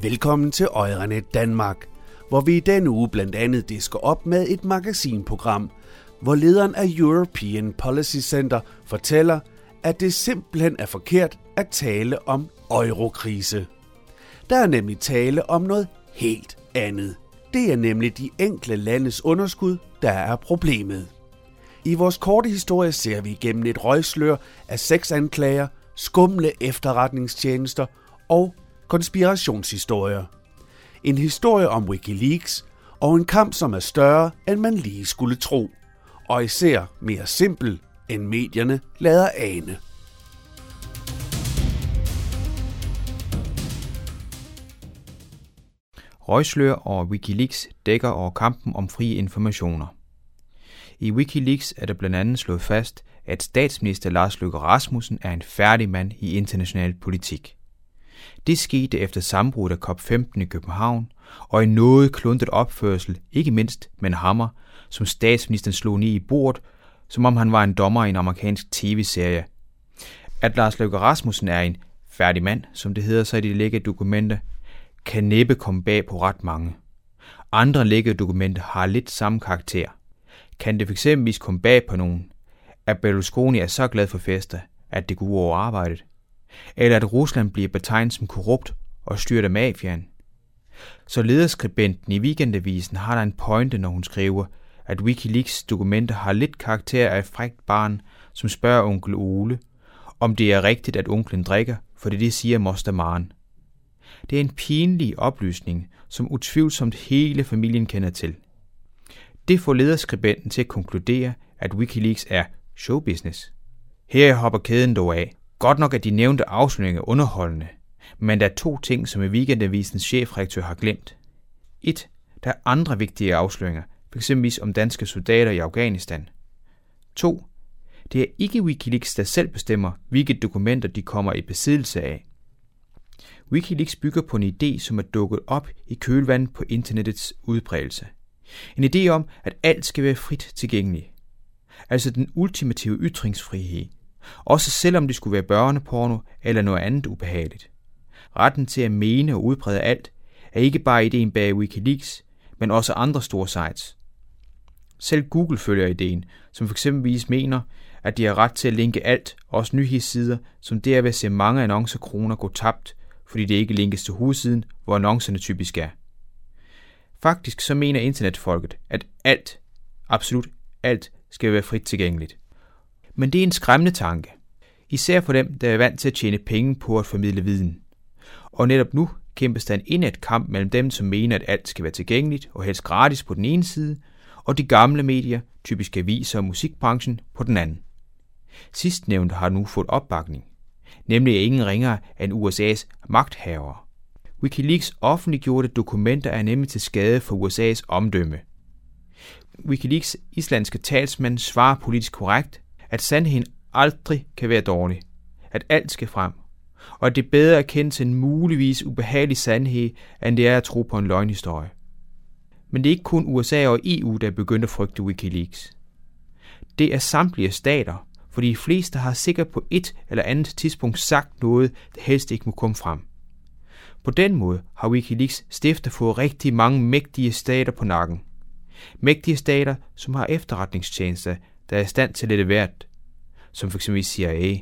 Velkommen til Euranet Danmark, hvor vi i denne uge blandt andet disker op med et magasinprogram, hvor lederen af European Policy Center fortæller, at det simpelthen er forkert at tale om eurokrise. Der er nemlig tale om noget helt andet. Det er nemlig de enkelte landes underskud, der er problemet. I vores korte historie ser vi igennem et røgslør af sexanklager, skumle efterretningstjenester og konspirationshistorier. En historie om Wikileaks og en kamp, som er større, end man lige skulle tro. Og især mere simpel, end medierne lader ane. Røgslør og Wikileaks dækker over kampen om frie informationer. I Wikileaks er der blandt andet slået fast, at statsminister Lars Løkke Rasmussen er en færdig mand i international politik. Det skete efter sammenbruddet af COP15 i København, og en noget kluntet opførsel, ikke mindst med en hammer, som statsministeren slog ned i bordet, som om han var en dommer i en amerikansk tv-serie. At Lars Løkke Rasmussen er en færdig mand, som det hedder sig i de lækkede dokumenter, kan næppe komme bag på ret mange. Andre lækkede dokumenter har lidt samme karakter. Kan det fx komme bag på nogen, at Berlusconi er så glad for fester, at det går ud over arbejdet? Eller at Rusland bliver betegnet som korrupt og styrt af mafiaen? Så lederskribenten i Weekendavisen har der en pointe, når hun skriver, at Wikileaks dokumenter har lidt karakter af et frækt barn, som spørger onkel Ole, om det er rigtigt, at onklen drikker, for det siger moster Maren. Det er en pinlig oplysning, som utvivlsomt hele familien kender til. Det får lederskribenten til at konkludere, at Wikileaks er showbusiness. Her hopper kæden dog af. Godt nok er de nævnte afsløringer underholdende, men der er to ting, som Weekendavisens chefredaktør har glemt. 1. Der er andre vigtige afsløringer, f.eks. om danske soldater i Afghanistan. 2. Det er ikke Wikileaks, der selv bestemmer, hvilke dokumenter de kommer i besiddelse af. Wikileaks bygger på en idé, som er dukket op i kølvandet på internettets udbredelse. En idé om, at alt skal være frit tilgængeligt. Altså den ultimative ytringsfrihed. Også selvom det skulle være børneporno eller noget andet ubehageligt. Retten til at mene og udbrede alt er ikke bare ideen bag Wikileaks, men også andre store sites. Selv Google følger ideen, som f.eks. mener, at de har ret til at linke alt, også nyhedssider, som derved ser mange annoncekroner gå tabt, fordi det ikke linkes til hovedsiden, hvor annoncerne typisk er. Faktisk så mener internetfolket, at alt, absolut alt, skal være frit tilgængeligt. Men det er en skræmmende tanke. Især for dem, der er vant til at tjene penge på at formidle viden. Og netop nu kæmpes der en indædt kamp mellem dem, som mener, at alt skal være tilgængeligt og helst gratis på den ene side, og de gamle medier, typisk aviser og musikbranchen, på den anden. Sidstnævnte har nu fået opbakning, nemlig ingen ringere end USA's magthavere. Wikileaks offentliggjorte dokumenter er nemlig til skade for USA's omdømme. Wikileaks islandske talsmand svarer politisk korrekt, at sandheden aldrig kan være dårlig, at alt skal frem, og at det er bedre at kende til en muligvis ubehagelig sandhed, end det er at tro på en løgnhistorie. Men det er ikke kun USA og EU, der er begyndt at frygte Wikileaks. Det er samtlige stater, for de fleste har sikkert på et eller andet tidspunkt sagt noget, der helst ikke må komme frem. På den måde har Wikileaks stifter fået rigtig mange mægtige stater på nakken. Mægtige stater, som har efterretningstjenester, der er i stand til lidt hvert, som f.eks. CIA.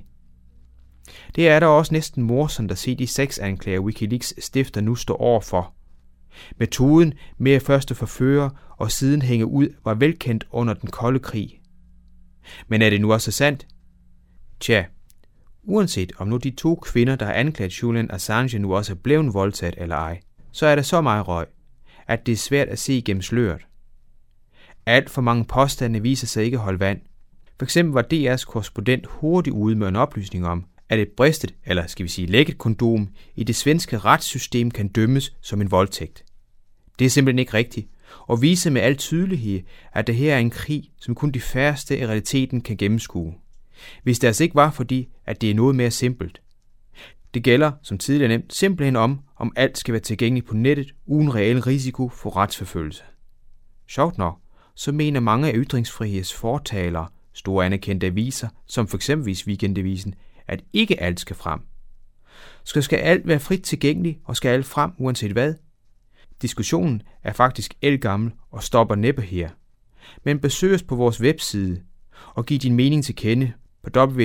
Det er der også næsten morsomt at se de sexanklager Wikileaks stifter nu står overfor. Metoden med at først forføre og siden hænge ud var velkendt under den kolde krig. Men er det nu også sandt? Tja, uanset om nu de to kvinder, der har anklaget Julian Assange nu også er blevet voldtaget eller ej, så er der så meget røg, at det er svært at se gennem sløret. Alt for mange påstande viser sig ikke holde vand. For eksempel var DR's korrespondent hurtigt ude med en oplysning om, at et bristet, eller skal vi sige lækket kondom, i det svenske retssystem kan dømmes som en voldtægt. Det er simpelthen ikke rigtigt, og viser med al tydelighed, at det her er en krig, som kun de færreste i realiteten kan gennemskue. Hvis det altså ikke var fordi, at det er noget mere simpelt. Det gælder, som tidligere nævnt, simpelthen om alt skal være tilgængeligt på nettet, uden reel risiko for retsforfølgelse. Sjovt nok, så mener mange af ytringsfriheds fortalere, store anerkendte aviser, som f.eks. Weekendavisen, at ikke alt skal frem. Så skal alt være frit tilgængeligt, og skal alt frem uanset hvad? Diskussionen er faktisk ældgammel og stopper næppe her. Men besøg os på vores webside og giv din mening til kende på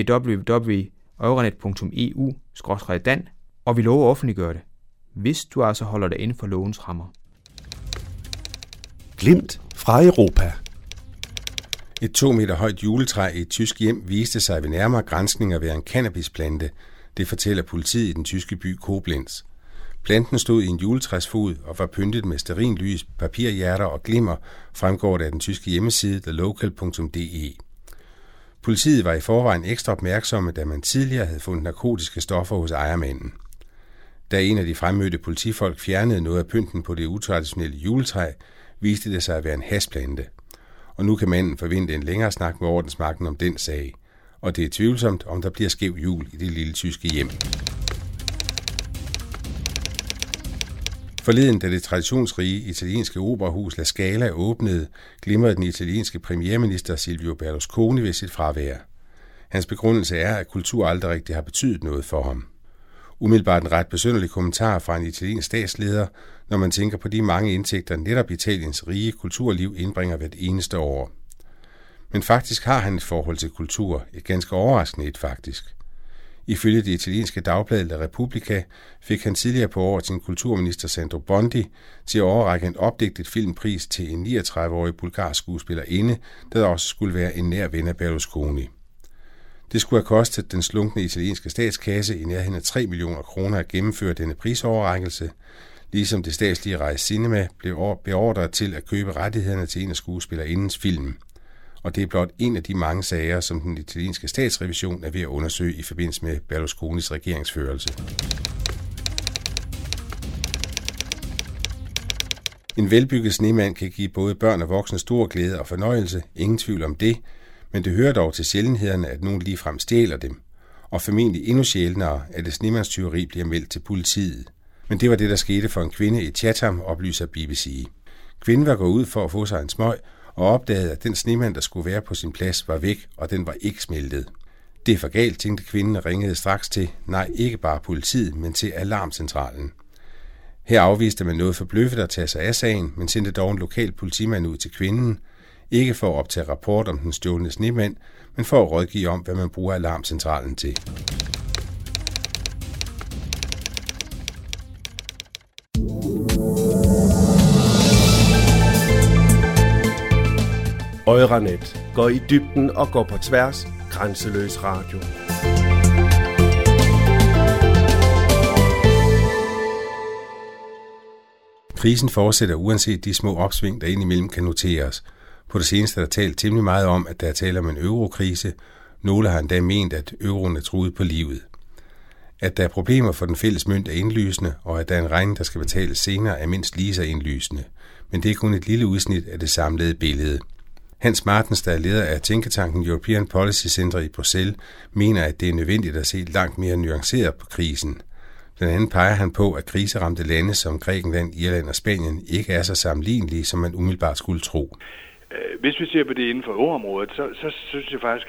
www.euranet.eu/dan, og vi lover at offentliggøre det, hvis du altså holder dig inden for lovens rammer. Glimt fra Europa. Et 2 meter højt juletræ i et tysk hjem viste sig ved nærmere granskning at være en cannabisplante. Det fortæller politiet i den tyske by Koblenz. Planten stod i en juletræsfod og var pyntet med stearinlys, papirhjerter og glimmer, fremgår det af den tyske hjemmeside thelocal.de. Politiet var i forvejen ekstra opmærksomme, da man tidligere havde fundet narkotiske stoffer hos ejermanden. Da en af de fremmødte politifolk fjernede noget af pynten på det utraditionelle juletræ, viste det sig at være en hashplante. Og nu kan manden forvente en længere snak med ordensmagten om den sag. Og det er tvivlsomt, om der bliver skæv jul i det lille tyske hjem. Forleden, da det traditionsrige italienske operahus La Scala åbnede, glimrede den italienske premierminister Silvio Berlusconi ved sit fravær. Hans begrundelse er, at kultur aldrig rigtig har betydet noget for ham. Umiddelbart en ret besynderlig kommentar fra en italiensk statsleder, når man tænker på de mange indtægter, netop Italiens rige kulturliv indbringer hvert eneste år. Men faktisk har han et forhold til kultur, et ganske overraskende et faktisk. Ifølge det italienske dagblad La Repubblica fik han tidligere på året sin kulturminister Sandro Bondi til at overrække en opdigtet filmpris til en 39-årig bulgarsk skuespillerinde, der også skulle være en nær ven af Berlusconi. Det skulle have kostet den slunkne italienske statskasse i nærheden af 3 millioner kroner at gennemføre denne prisoverrækkelse, ligesom det statslige Rai Cinema blev beordret til at købe rettighederne til en af skuespillerindens film. Og det er blot en af de mange sager, som den italienske statsrevision er ved at undersøge i forbindelse med Berlusconis regeringsførelse. En velbygget snemand kan give både børn og voksne stor glæde og fornøjelse, ingen tvivl om det, men det hører dog til sjældenhederne, at nogen ligefrem stjæler dem, og formentlig endnu sjældnere, at et snemandstyveri bliver meldt til politiet. Men det var det, der skete for en kvinde i Chatham, oplyser BBC. Kvinden var gået ud for at få sig en smøg, og opdagede, at den snemand, der skulle være på sin plads, var væk, og den var ikke smeltet. Det er for galt, tænkte kvinden og ringede straks til, nej, ikke bare politiet, men til alarmcentralen. Her afviste man noget forbløffet at tage sig af sagen, men sendte dog en lokal politimand ud til kvinden, ikke for at optage rapport om den stjålne snemand, men for at rådgive om, hvad man bruger alarmcentralen til. Euranet går i dybden og går på tværs. Grænseløs radio. Krisen fortsætter uanset de små opsving, der indimellem kan noteres. På det seneste er der talt temmelig meget om, at der er tale om en eurokrise. Nogle har endda ment, at euroen er truet på livet. At der er problemer for den fælles mønt er indlysende, og at der er en regning, der skal betales senere, er mindst lige så indlysende. Men det er kun et lille udsnit af det samlede billede. Hans Martens, der er leder af tænketanken European Policy Center i Bruxelles, mener, at det er nødvendigt at se langt mere nuanceret på krisen. Blandt andet peger han på, at kriseramte lande som Grækenland, Irland og Spanien ikke er så sammenlignelige, som man umiddelbart skulle tro. Hvis vi ser på det inden for euroområdet, så synes jeg faktisk,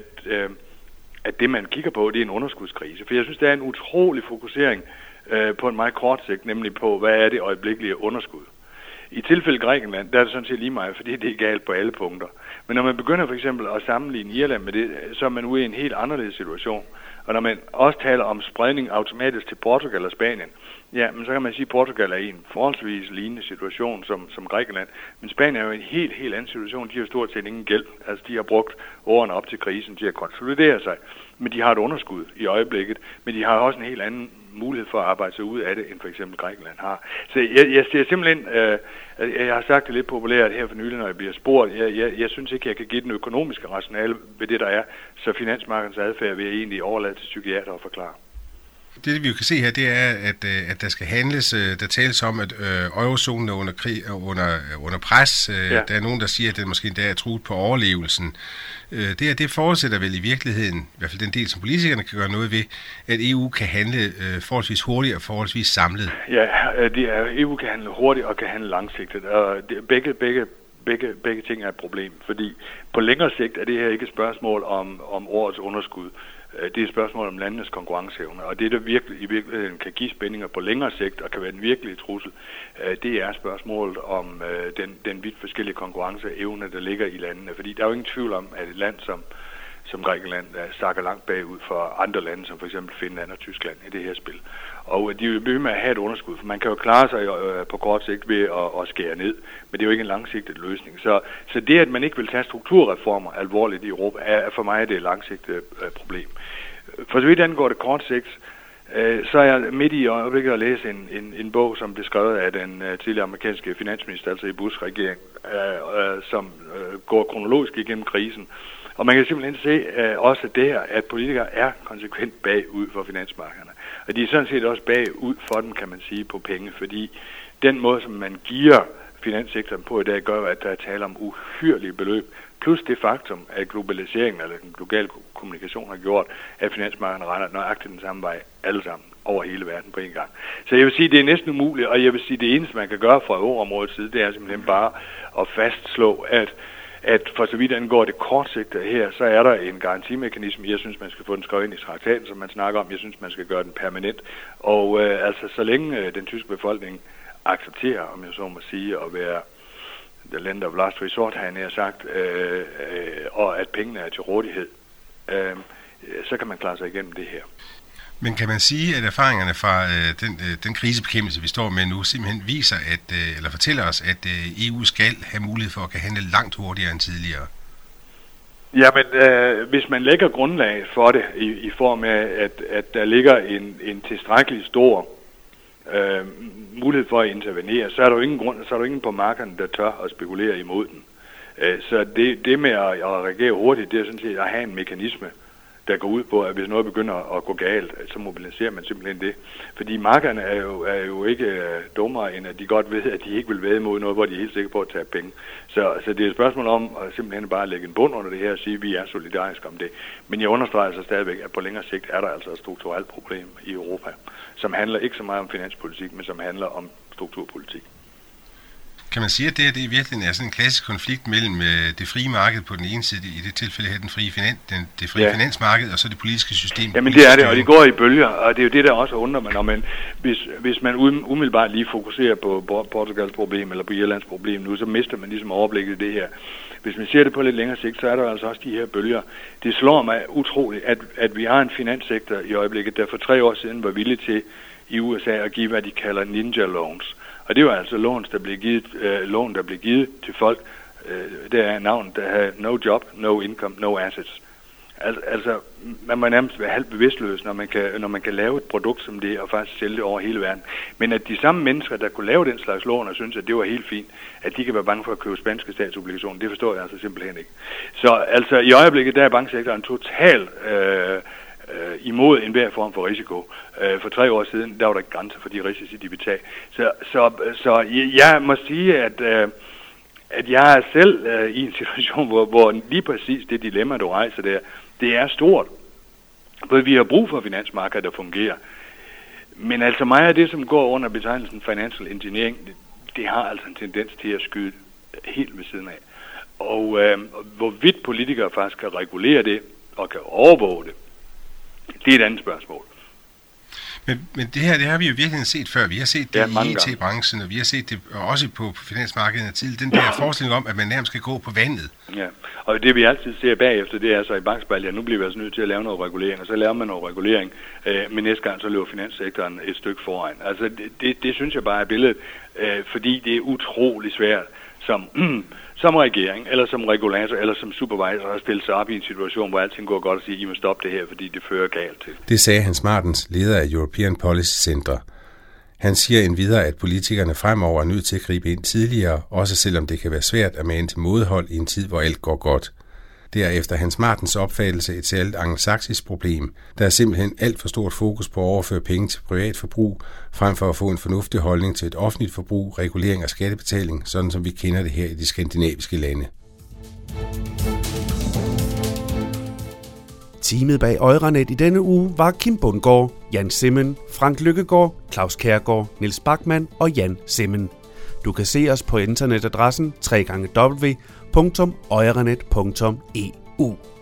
at det, man kigger på, det er en underskudskrise. For jeg synes, der er en utrolig fokusering på en meget kort sigt, nemlig på, hvad er det øjeblikkelige underskud. I tilfælde Grækenland, der er det sådan set lige meget, fordi det er galt på alle punkter. Men når man begynder for eksempel at sammenligne Irland med det, så er man ude i en helt anderledes situation. Og når man også taler om spredning automatisk til Portugal og Spanien, ja, men så kan man sige, at Portugal er i en forholdsvis lignende situation som Grækenland. Men Spanien er jo en helt anden situation. De har stort set ingen gæld. Altså, de har brugt årene op til krisen til at konsolidere sig. Men de har et underskud i øjeblikket. Men de har også en helt anden mulighed for at arbejde sig ud af det, end for eksempel Grækenland har. Så jeg ser simpelthen, jeg har sagt det lidt populært her for nylig, når jeg bliver spurgt, jeg synes ikke, jeg kan give den økonomiske rationale ved det, der er, så finansmarkedens adfærd vil jeg egentlig overlade til psykiater at forklare. Det vi jo kan se her, det er, at der skal handles. Der tales om, at eurozonen er under krig, under pres. Ja. Der er nogen, der siger, at det måske endda er truet på overlevelsen. Det forudsætter vel i virkeligheden, i hvert fald den del, som politikerne kan gøre noget ved, at EU kan handle forholdsvis hurtigt og forholdsvis samlet. Ja, EU kan handle hurtigt og kan handle langsigtet. Og begge ting er et problem, fordi på længere sigt er det her ikke et spørgsmål om årets underskud. Det er et spørgsmål om landenes konkurrenceevne, og det, der virkelig i virkeligheden kan give spændinger på længere sigt og kan være en virkelig trussel, det er spørgsmålet om den vidt forskellige konkurrenceevne, der ligger i landene. Fordi der er jo ingen tvivl om, at et land som Grækenland sakker langt bagud for andre lande, som for eksempel Finland og Tyskland i det her spil. Og de vil blive med at have et underskud, for man kan jo klare sig på kort sigt ved at skære ned, men det er jo ikke en langsigtet løsning. Så det, at man ikke vil tage strukturreformer alvorligt i Europa, er for mig det langsigtede problem. For så vidt angår det kort sigt, så er jeg midt i øjeblikket at læse en bog, som blev skrevet af den tidligere amerikanske finansminister, altså i Bush-regering, som går kronologisk igennem krisen. Og man kan simpelthen se også der, at politikere er konsekvent bagud for finansmarkederne. Og de er sådan set også bagud for dem, kan man sige, på penge, fordi den måde, som man giver finanssektoren på i dag, gør, at der er tale om uhyrlige beløb, plus det faktum, at globaliseringen eller den globale kommunikation har gjort, at finansmarkederne regner nøjagtigt den samme vej alle sammen over hele verden på en gang. Så jeg vil sige, at det er næsten umuligt, og jeg vil sige, at det eneste, man kan gøre fra euroområdets side, det er simpelthen bare at fastslå, at for så vidt angår det kortsigtede her, så er der en garantimekanisme. Jeg synes, man skal få den skrevet ind i traktaten, som man snakker om. Jeg synes, man skal gøre den permanent. Og altså, så længe den tyske befolkning accepterer, om jeg så må sige, at være the land of last resort, han har sagt, og at pengene er til rådighed, så kan man klare sig igennem det her. Men kan man sige, at erfaringerne fra den krisebekæmpelse, vi står med nu, simpelthen viser, eller fortæller os, at EU skal have mulighed for at kan handle langt hurtigere end tidligere? Jamen, hvis man lægger grundlag for det i form af, at der ligger en tilstrækkelig stor mulighed for at intervenere, så er der jo ingen på markederne, der tør at spekulere imod den. Så det med at reagere hurtigt, det er sådan set at have en mekanisme, der går ud på, at hvis noget begynder at gå galt, så mobiliserer man simpelthen det. Fordi markederne er jo ikke dummere, end at de godt ved, at de ikke vil væde mod noget, hvor de er helt sikre på at tage penge. Så det er et spørgsmål om at simpelthen bare lægge en bund under det her og sige, at vi er solidariske om det. Men jeg understreger så stadigvæk, at på længere sigt er der altså et strukturelt problem i Europa, som handler ikke så meget om finanspolitik, men som handler om strukturpolitik. Kan man sige, at det i virkeligheden er sådan en klassisk konflikt mellem det frie marked på den ene side, i det tilfælde her det frie finansmarked, og så det politiske system? Jamen det er det, og det går i bølger, og det er jo det, der også undrer mig, når man, hvis man umiddelbart lige fokuserer på Portugals problem, eller på Irlands problem nu, så mister man ligesom overblikket i det her. Hvis man ser det på lidt længere sigt, så er der altså også de her bølger. Det slår mig utroligt, at vi har en finanssektor i øjeblikket, der for 3 år siden var villig til i USA at give, hvad de kalder ninja loans. Og det var altså lån, der blev givet til folk, der er navnet, der har no job, no income, no assets. Altså, man må nærmest være halvt bevidstløs, når man kan lave et produkt som det, og faktisk sælge det over hele verden. Men at de samme mennesker, der kunne lave den slags lån, og synes, at det var helt fint, at de kan være bange for at købe spanske statsobligationer, det forstår jeg altså simpelthen ikke. Så altså, i øjeblikket, der er banksektoren totalt imod enhver form for risiko. For 3 år siden, der var der ikke grænser for de risici, de vil tage. Så jeg må sige, at jeg er selv i en situation, hvor lige præcis det dilemma, du rejser der, det er stort. For vi har brug for finansmarkedet, der fungerer. Men altså meget af det, som går under betegnelsen financial engineering, det har altså en tendens til at skyde helt ved siden af. Og hvorvidt politikere faktisk kan regulere det, og kan overvåge det, det er et andet spørgsmål. Men det her, det har vi jo virkelig set før. Vi har set det i IT-branchen, og vi har set det også på finansmarkedet til den der forestilling om, at man nærmest skal gå på vandet. Ja, og det vi altid ser bagefter, det er så i bankspejlet, nu bliver vi altså nødt til at lave noget regulering, og så laver man noget regulering, men næste gang så løber finanssektoren et stykke foran. Altså det synes jeg bare er billedet, fordi det er utrolig svært som regering, eller som regulator, eller som supervisor at stille sig op i en situation, hvor alting går godt og sige, I må stoppe det her, fordi det fører galt til. Det sagde Hans Martens, leder af European Policy Center. Han siger endvidere, at politikerne fremover er nødt til at gribe ind tidligere, også selvom det kan være svært at mane til modhold i en tid, hvor alt går godt. Det er efter Hans Martens opfattelse et særligt angelsaksisk problem. Der er simpelthen alt for stort fokus på at overføre penge til privat forbrug, frem for at få en fornuftig holdning til et offentligt forbrug, regulering og skattebetaling, sådan som vi kender det her i de skandinaviske lande. Teamet bag Euranet i denne uge var Kim Bundgaard, Jan Simmen, Frank Lykkegaard, Claus Kjærgaard, Niels Bachmann og Jan Simmen. Du kan se os på internetadressen www.euranet.eu.